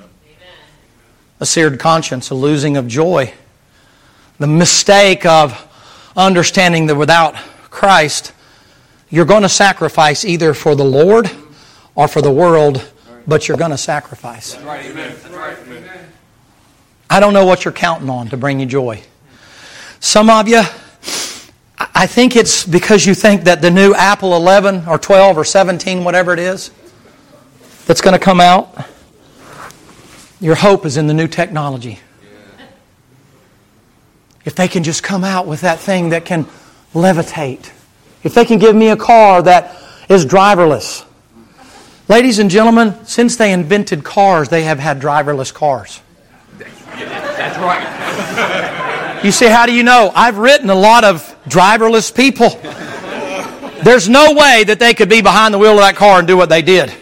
A seared conscience, a losing of joy, the mistake of understanding that without Christ, you're going to sacrifice either for the Lord or for the world, but you're going to sacrifice. That's right. Amen. That's right. Amen. I don't know what you're counting on to bring you joy. Some of you, I think it's because you think that the new Apple 11 or 12 or 17, whatever it is, that's going to come out, your hope is in the new technology. If they can just come out with that thing that can levitate. If they can give me a car that is driverless. Ladies and gentlemen, since they invented cars, they have had driverless cars. That's right. You say, how do you know? I've written a lot of driverless people. There's no way that they could be behind the wheel of that car and do what they did.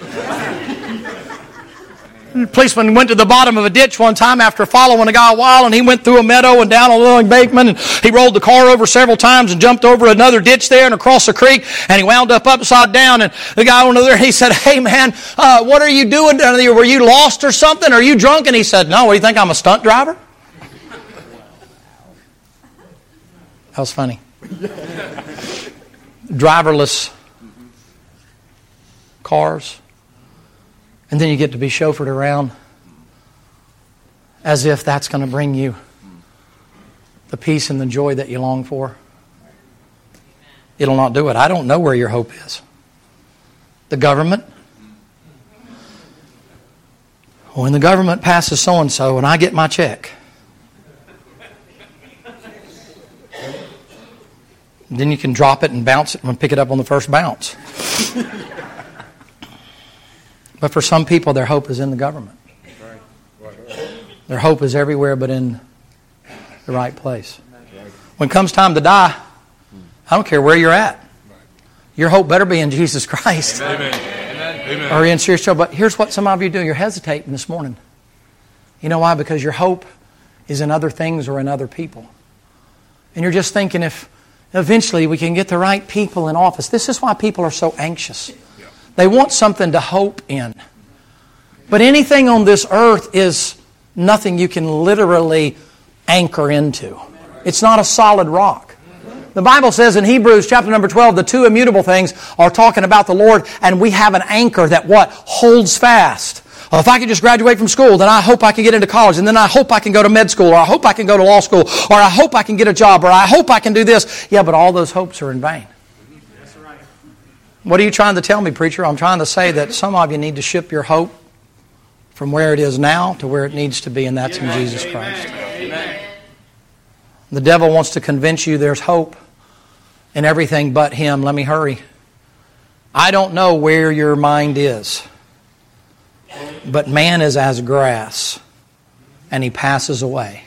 The policeman went to the bottom of a ditch one time after following a guy a while, and he went through a meadow and down a little embankment, and he rolled the car over several times and jumped over another ditch there and across a creek, and he wound up upside down, and the guy went over there and he said, hey man, what are you doing down there? Were you lost or something? Are you drunk? And he said, no, what do you think, I'm a stunt driver? That was funny. Driverless cars. And then you get to be chauffeured around as if that's going to bring you the peace and the joy that you long for. It'll not do it. I don't know where your hope is. The government. When the government passes so-and-so and I get my check, then you can drop it and bounce it and pick it up on the first bounce. But for some people, their hope is in the government. Their hope is everywhere but in the right place. When it comes time to die, I don't care where you're at. Your hope better be in Jesus Christ. Amen. Amen. Or you're in serious trouble. But here's what some of you do. You're hesitating this morning. You know why? Because your hope is in other things or in other people. And you're just thinking if eventually we can get the right people in office. This is why people are so anxious. They want something to hope in. But anything on this earth is nothing you can literally anchor into. It's not a solid rock. The Bible says in Hebrews chapter number 12, the two immutable things are talking about the Lord, and we have an anchor that what? Holds fast. Well, if I could just graduate from school, then I hope I can get into college, and then I hope I can go to med school, or I hope I can go to law school, or I hope I can get a job, or I hope I can do this. Yeah, but all those hopes are in vain. What are you trying to tell me, preacher? I'm trying to say that some of you need to ship your hope from where it is now to where it needs to be, and that's in Jesus Christ. Amen. The devil wants to convince you there's hope in everything but Him. Let me hurry. I don't know where your mind is, but man is as grass, and he passes away.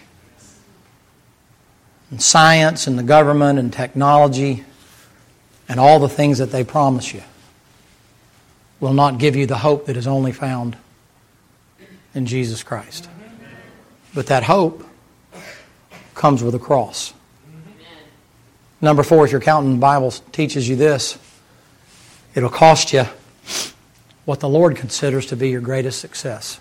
And science and the government and technology and all the things that they promise you will not give you the hope that is only found in Jesus Christ. But that hope comes with a cross. Number 4, if you're counting, the Bible teaches you this. It'll cost you what the Lord considers to be your greatest success.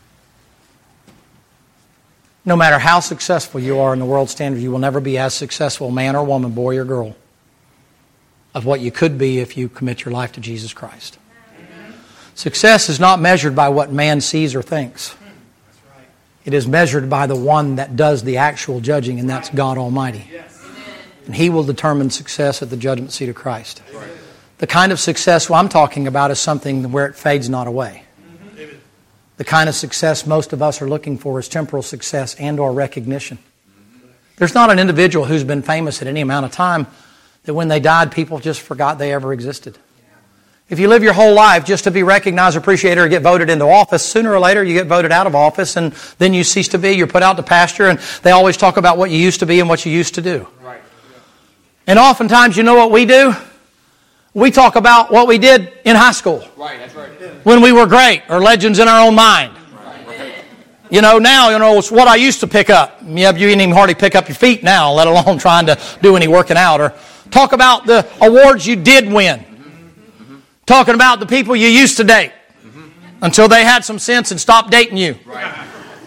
No matter how successful you are in the world standard, you will never be as successful, man or woman, boy or girl, of what you could be if you commit your life to Jesus Christ. Success is not measured by what man sees or thinks. It is measured by the one that does the actual judging, and that's God Almighty. And He will determine success at the judgment seat of Christ. The kind of success I'm talking about is something where it fades not away. The kind of success most of us are looking for is temporal success and or recognition. There's not an individual who's been famous at any amount of time that when they died, people just forgot they ever existed. If you live your whole life just to be recognized, appreciated, or get voted into office, sooner or later you get voted out of office and then you cease to be. You're put out to pasture, and they always talk about what you used to be and what you used to do. Right. And oftentimes, you know what we do? We talk about what we did in high school. Right, that's right. When we were great, or legends in our own mind. You know, now, it's what I used to pick up. Yeah, you didn't even hardly pick up your feet now, let alone trying to do any working out. Or talk about the awards you did win. Talking about the people you used to date. Until they had some sense and stopped dating you. Right.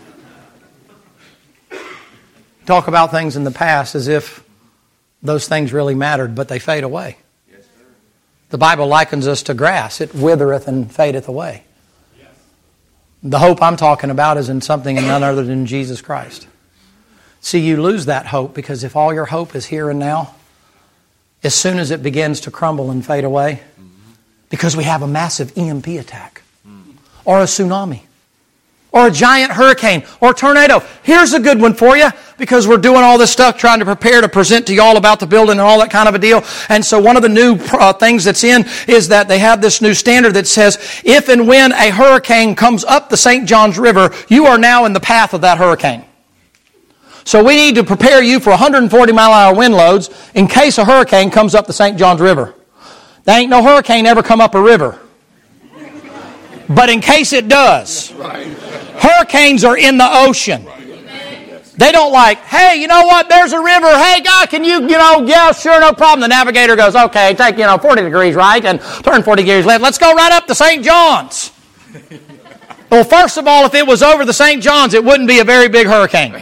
Talk about things in the past as if those things really mattered, but they fade away. Yes, sir. The Bible likens us to grass. It withereth and fadeth away. The hope I'm talking about is in something and none other than Jesus Christ. See, you lose that hope because if all your hope is here and now, as soon as it begins to crumble and fade away, because we have a massive EMP attack, or a tsunami, or a giant hurricane, or a tornado. Here's a good one for you, because we're doing all this stuff trying to prepare to present to you all about the building and all that kind of a deal. And so one of the new things that's in is that they have this new standard that says, if and when a hurricane comes up the St. Johns River, you are now in the path of that hurricane. So we need to prepare you for 140 mile-an-hour wind loads in case a hurricane comes up the St. Johns River. There ain't no hurricane ever come up a river. But in case it does, hurricanes are in the ocean. They don't like, hey, you know what, there's a river. Hey, God, can you, yeah, sure, no problem. The navigator goes, okay, take, 40 degrees right and turn 40 degrees left. Let's go right up to St. John's. Well, first of all, if it was over the St. John's, it wouldn't be a very big hurricane.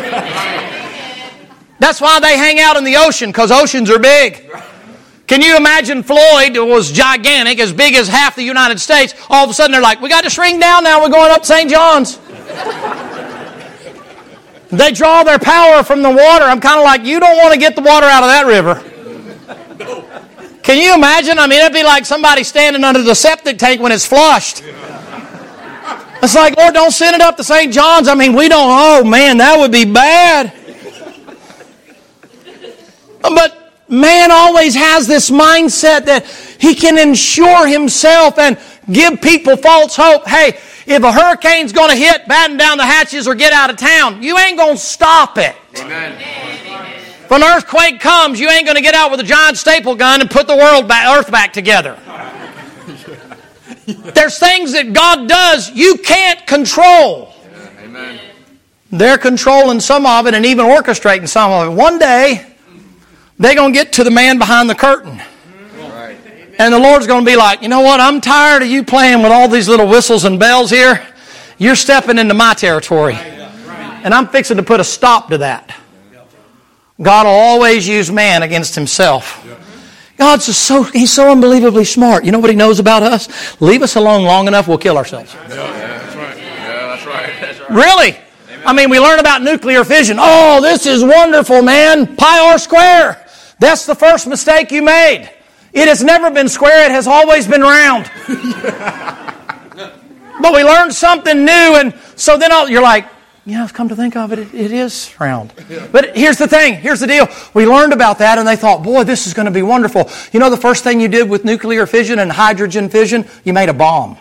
That's why they hang out in the ocean, because oceans are big. Can you imagine Floyd, who was gigantic, as big as half the United States, all of a sudden they're like, we got to shrink down now, we're going up to St. John's. They draw their power from the water. I'm kind of like, you don't want to get the water out of that river. Can you imagine? It'd be like somebody standing under the septic tank when it's flushed. It's like, Lord, don't send it up to St. John's. We don't, oh man, that would be bad. But man always has this mindset that he can ensure himself and give people false hope. Hey, if a hurricane's going to hit, batten down the hatches or get out of town, you ain't going to stop it. Amen. If an earthquake comes, you ain't going to get out with a giant staple gun and put the earth back together. There's things that God does you can't control. Amen. They're controlling some of it and even orchestrating some of it. One day, they're going to get to the man behind the curtain. Right. And the Lord's going to be like, you know what? I'm tired of you playing with all these little whistles and bells here. You're stepping into my territory. And I'm fixing to put a stop to that. God will always use man against himself. He's so unbelievably smart. You know what he knows about us? Leave us alone long enough, we'll kill ourselves. Yeah, that's right. Yeah, that's right. That's right. Really? We learn about nuclear fission. Oh, this is wonderful, man. Pi r square. That's the first mistake you made. It has never been square. It has always been round. But we learned something new, and so then you're like, come to think of it, it is round. But here's the thing. Here's the deal. We learned about that, and they thought, boy, this is going to be wonderful. You know the first thing you did with nuclear fission and hydrogen fission? You made a bomb.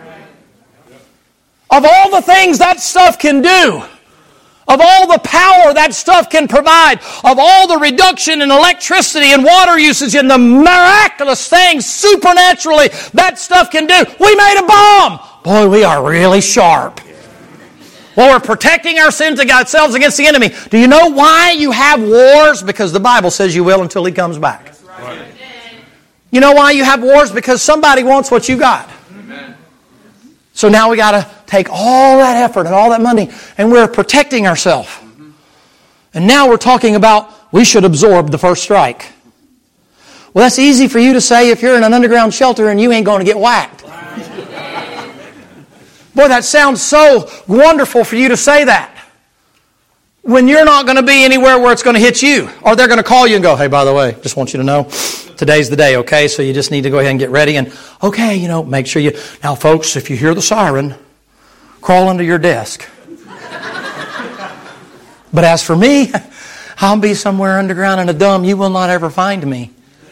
Of all the things that stuff can do, of all the power that stuff can provide, of all the reduction in electricity and water usage and the miraculous things supernaturally that stuff can do, we made a bomb. Boy, we are really sharp. Well, we're protecting ourselves against the enemy. Do you know why you have wars? Because the Bible says you will until he comes back. Right. You know why you have wars? Because somebody wants what you got. Amen. So now we got to take all that effort and all that money, and we're protecting ourselves. And now we're talking about we should absorb the first strike. Well, that's easy for you to say if you're in an underground shelter and you ain't going to get whacked. Boy, that sounds so wonderful for you to say that. When you're not going to be anywhere where it's going to hit you. Or they're going to call you and go, hey, by the way, just want you to know, today's the day, okay? So you just need to go ahead and get ready. And, okay, make sure you... Now, folks, if you hear the siren, crawl under your desk. But as for me, I'll be somewhere underground in a dumb. You will not ever find me.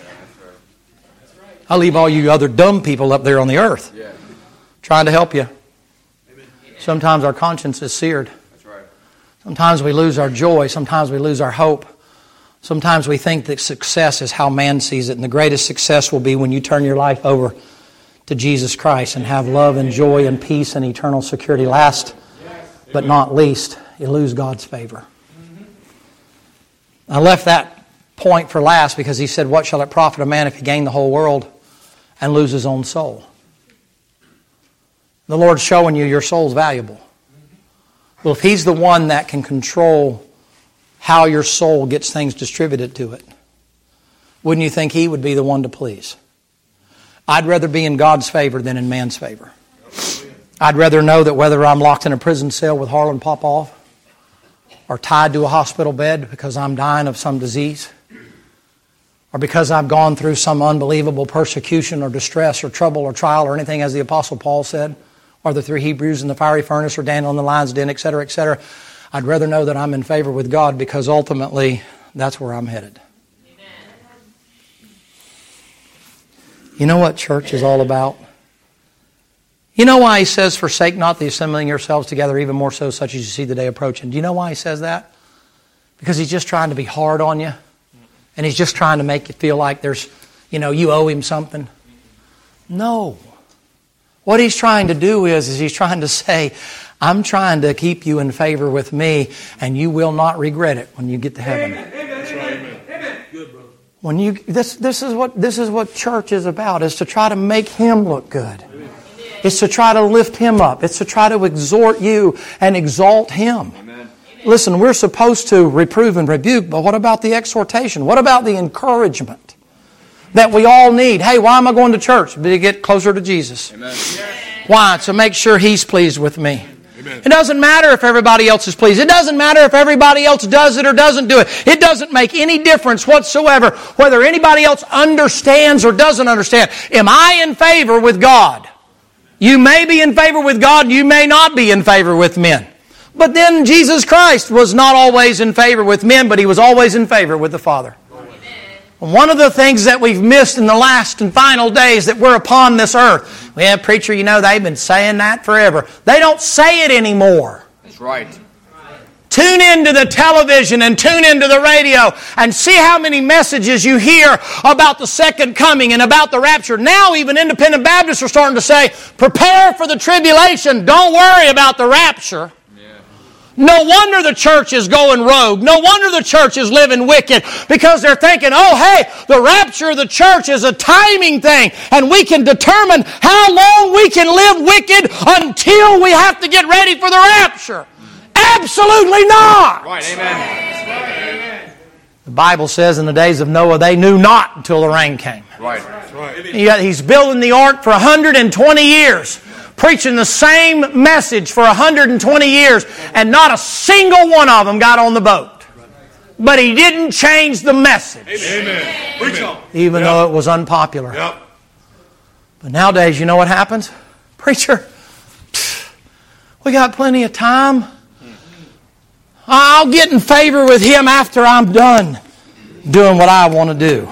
I'll leave all you other dumb people up there on the earth trying to help you. Sometimes our conscience is seared. Sometimes we lose our joy. Sometimes we lose our hope. Sometimes we think that success is how man sees it. And the greatest success will be when you turn your life over to Jesus Christ and have love and joy and peace and eternal security. Last but not least, you lose God's favor. I left that point for last because he said, what shall it profit a man if he gain the whole world and lose his own soul? The Lord's showing you your soul's valuable. Well, if He's the one that can control how your soul gets things distributed to it, wouldn't you think He would be the one to please? I'd rather be in God's favor than in man's favor. I'd rather know that whether I'm locked in a prison cell with Harlan Popoff or tied to a hospital bed because I'm dying of some disease or because I've gone through some unbelievable persecution or distress or trouble or trial or anything, as the Apostle Paul said, or the three Hebrews in the fiery furnace or Daniel in the lion's den, etc., etc. I'd rather know that I'm in favor with God because ultimately that's where I'm headed. Amen. You know what church is all about? You know why He says, forsake not the assembling yourselves together, even more so such as you see the day approaching? Do you know why He says that? Because He's just trying to be hard on you. And He's just trying to make you feel like you owe Him something. No. What He's trying to do is He's trying to say, I'm trying to keep you in favor with me, and you will not regret it when you get to heaven. Amen. Good, brother. When you this is what church is about, is to try to make Him look good. Amen. It's to try to lift Him up. It's to try to exhort you and exalt Him. Amen. Listen, we're supposed to reprove and rebuke, but what about the exhortation? What about the encouragement that we all need? Hey, why am I going to church? To get closer to Jesus. Amen. Why? To make sure He's pleased with me. Amen. It doesn't matter if everybody else is pleased. It doesn't matter if everybody else does it or doesn't do it. It doesn't make any difference whatsoever whether anybody else understands or doesn't understand. Am I in favor with God? You may be in favor with God, you may not be in favor with men. But then Jesus Christ was not always in favor with men, but He was always in favor with the Father. One of the things that we've missed in the last and final days that we're upon this earth. Well, preacher, they've been saying that forever. They don't say it anymore. That's right. Tune into the television and tune into the radio and see how many messages you hear about the second coming and about the rapture. Now even independent Baptists are starting to say, prepare for the tribulation. Don't worry about the rapture. No wonder the church is going rogue. No wonder the church is living wicked, because they're thinking, oh, hey, the rapture of the church is a timing thing, and we can determine how long we can live wicked until we have to get ready for the rapture. Absolutely not. Right, amen. The Bible says in the days of Noah, they knew not until the rain came. Right. He's building the ark for 120 years. Preaching the same message for 120 years, and not a single one of them got on the boat. But He didn't change the message. Amen. Preach on. Even though it was unpopular. Yep. But nowadays, you know what happens? Preacher, we got plenty of time. I'll get in favor with Him after I'm done doing what I want to do.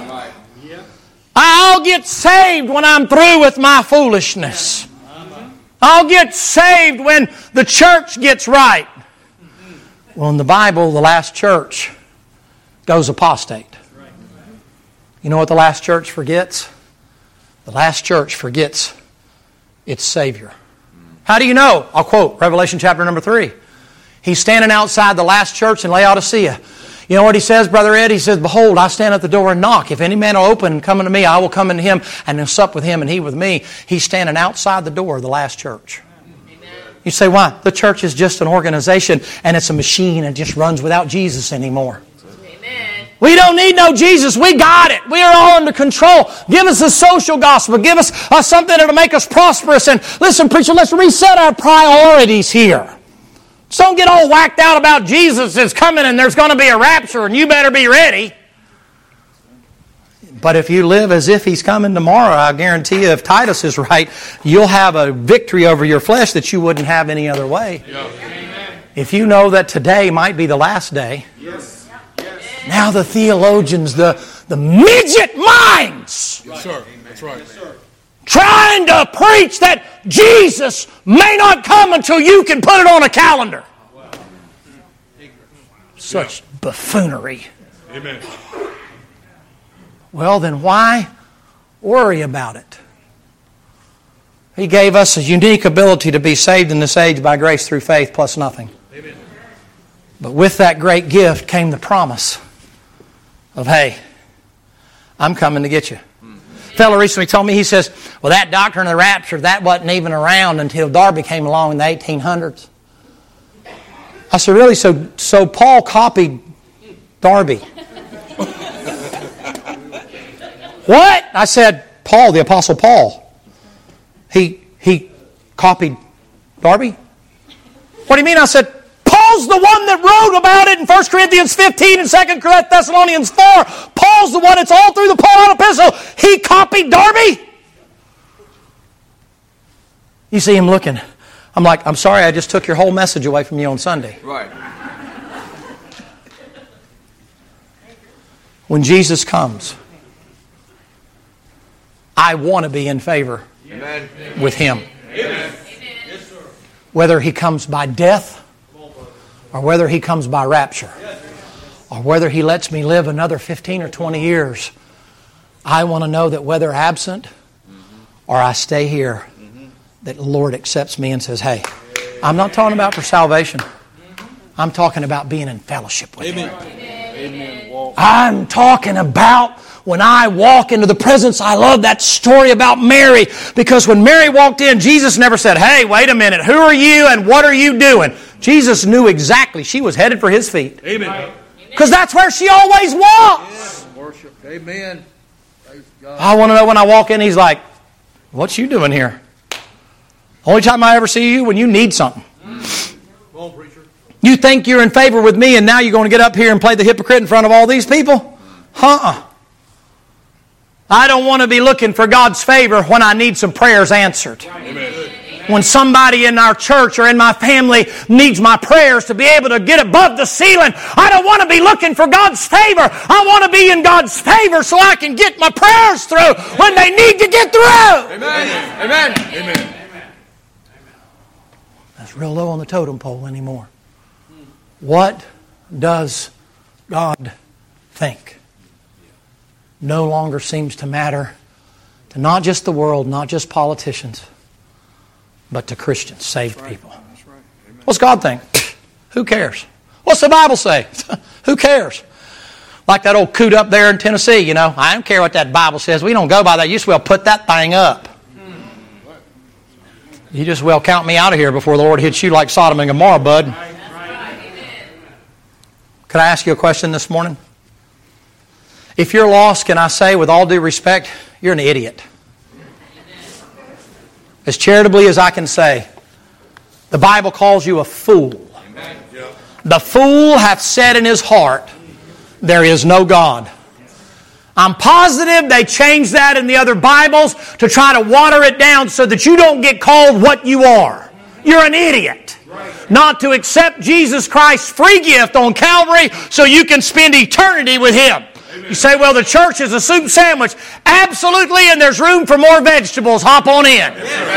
I'll get saved when I'm through with my foolishness. I'll get saved when the church gets right. Well, in the Bible, the last church goes apostate. You know what the last church forgets? The last church forgets its Savior. How do you know? I'll quote Revelation chapter number 3. He's standing outside the last church in Laodicea. You know what he says, Brother Ed? He says, behold, I stand at the door and knock. If any man will open and come unto me, I will come unto him and sup with him and he with me. He's standing outside the door of the last church. Amen. You say, why? The church is just an organization and it's a machine and just runs without Jesus anymore. Amen. We don't need no Jesus. We got it. We are all under control. Give us a social gospel. Give us something that will make us prosperous. And listen, preacher, let's reset our priorities here. So don't get all whacked out about Jesus is coming and there's going to be a rapture and you better be ready. But if you live as if He's coming tomorrow, I guarantee you, if Titus is right, you'll have a victory over your flesh that you wouldn't have any other way. If you know that today might be the last day, now the theologians, the midget minds, Yes, sir. That's right. trying to preach that Jesus may not come until you can put it on a calendar. Such buffoonery. Amen. Well, then why worry about it? He gave us a unique ability to be saved in this age by grace through faith plus nothing. Amen. But with that great gift came the promise of, hey, I'm coming to get you. A fellow recently told me, he says, well, that doctrine of the rapture, that wasn't even around until Darby came along in the 1800s. I said, really? So Paul copied Darby? What? I said, Paul, the Apostle Paul. He copied Darby? What do you mean? I said, Paul's the one that wrote about it in 1 Corinthians 15 and 2 Thessalonians 4. Paul's the one that's all through the Pauline epistle. He copied Darby? You see him looking. I'm like, I'm sorry, I just took your whole message away from you on Sunday. Right. When Jesus comes, I want to be in favor Amen. with Him. Amen. Whether He comes by death or whether He comes by rapture or whether He lets me live another 15 or 20 years, I want to know that whether absent or I stay here, that the Lord accepts me and says, hey, I'm not talking about for salvation. I'm talking about being in fellowship with Him. I'm talking about when I walk into the presence. I love that story about Mary, because when Mary walked in, Jesus never said, hey, wait a minute, who are you and what are you doing? Jesus knew exactly she was headed for His feet. Amen. Because that's where she always was. Worship. Amen. Praise God. I want to know when I walk in, He's like, what's you doing here? Only time I ever see you when you need something. Come on, preacher. You think you're in favor with me and now you're going to get up here and play the hypocrite in front of all these people? I don't want to be looking for God's favor when I need some prayers answered. Amen. When somebody in our church or in my family needs my prayers to be able to get above the ceiling, I don't want to be looking for God's favor. I want to be in God's favor so I can get my prayers through when they need to get through. Amen. Amen. Amen. That's real low on the totem pole anymore. What does God think? No longer seems to matter to not just the world, not just politicians, but to Christians, saved people. What's God think? Who cares? What's the Bible say? Who cares? Like that old coot up there in Tennessee, you know. I don't care what that Bible says. We don't go by that. You just well put that thing up. You just well count me out of here before the Lord hits you like Sodom and Gomorrah, bud. Could I ask you a question this morning? If you're lost, can I say with all due respect, you're an idiot. As charitably as I can say, the Bible calls you a fool. The fool hath said in his heart, there is no God. I'm positive they changed that in the other Bibles to try to water it down so that you don't get called what you are. You're an idiot. Not to accept Jesus Christ's free gift on Calvary so you can spend eternity with Him. You say, well, the church is a soup sandwich. Absolutely, and there's room for more vegetables. Hop on in.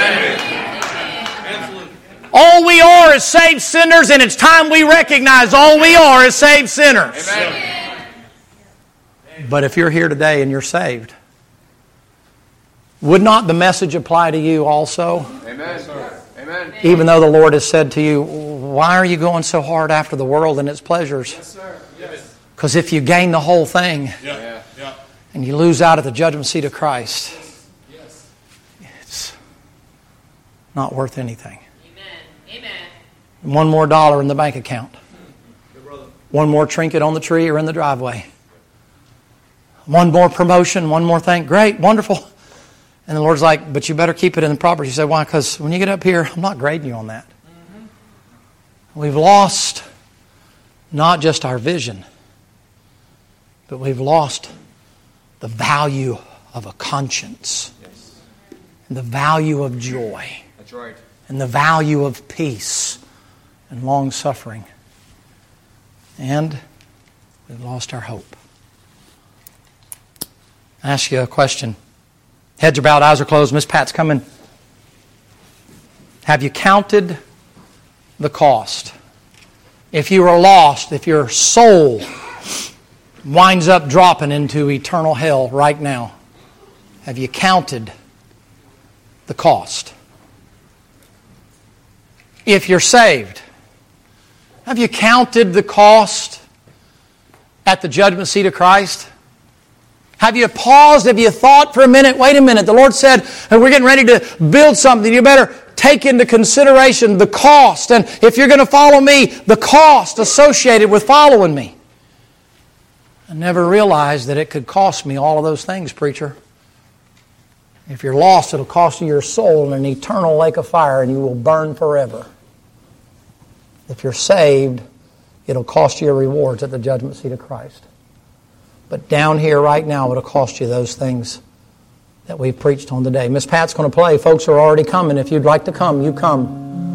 All we are is saved sinners, and it's time we recognize all we are is saved sinners. Amen. But if you're here today and you're saved, would not the message apply to you also? Amen. Amen. Even though the Lord has said to you, why are you going so hard after the world and its pleasures? Because if you gain the whole thing and you lose out at the judgment seat of Christ, it's not worth anything. One more dollar in the bank account. One more trinket on the tree or in the driveway. One more promotion, one more thing. Great, wonderful. And the Lord's like, but you better keep it in the property. You say, why? Because when you get up here, I'm not grading you on that. We've lost not just our vision, but we've lost the value of a conscience, and the value of joy, That's right. and the value of peace and long-suffering. And we've lost our hope. I ask you a question. Heads are bowed, eyes are closed. Miss Pat's coming. Have you counted the cost? If you are lost, if your soul winds up dropping into eternal hell right now, have you counted the cost? If you're saved, have you counted the cost at the judgment seat of Christ? Have you paused? Have you thought for a minute? Wait a minute. The Lord said, we're getting ready to build something. You better take into consideration the cost. And if you're going to follow me, the cost associated with following me. I never realized that it could cost me all of those things, preacher. If you're lost, it'll cost you your soul in an eternal lake of fire and you will burn forever. If you're saved, it'll cost you your rewards at the judgment seat of Christ. But down here right now, it'll cost you those things that we preached on today. Miss Pat's going to play. Folks are already coming. If you'd like to come, you come.